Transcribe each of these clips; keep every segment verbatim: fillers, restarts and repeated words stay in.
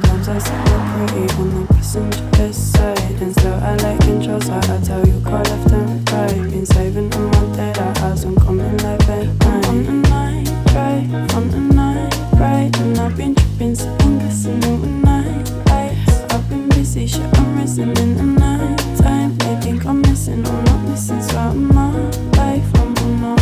Sometimes I sit there pretty on the passenger side, and still I like control, so I tell you call left and right. Been saving on my day, that house I'm coming live at night. On the night drive, on the night ride, and I've been tripping, sitting glistening with night lights. I've been busy, shit, I'm risen in the night time. They think I'm missing, I'm not missing, so I'm my life, I'm on my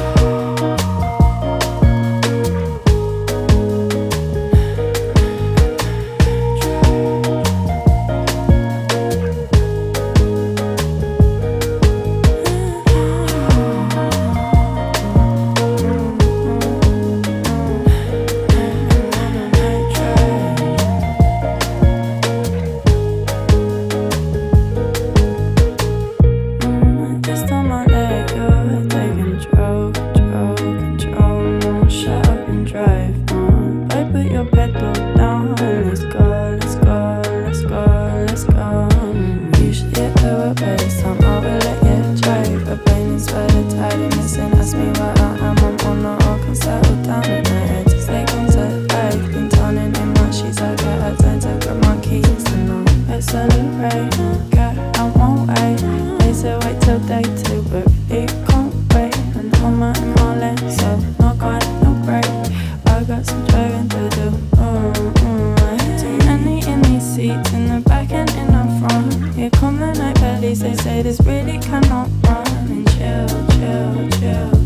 pedal down. Let's go, let's go, let's go, let's go. Usually at lower pace, I'm over, let you drive. A plane is by the tide and missing. Ask me where I am, I'm on the all can settle down in the head. Just like on set life, been turning in my sheets. I get a time to grab my keys to know. Accelerate, get out my way. They say wait till day two, but it can't wait. And I'm out in my lane, so no quite, no break. I got some driving to do. Mm, mm. Too many in these seats, in the back and in the front. Here come the night bellies, they say this really cannot run. And chill, chill, chill.